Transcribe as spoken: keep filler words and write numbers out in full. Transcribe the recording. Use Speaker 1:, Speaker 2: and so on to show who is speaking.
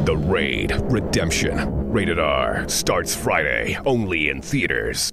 Speaker 1: The Raid: Redemption. Rated R. Starts Friday, only in theaters.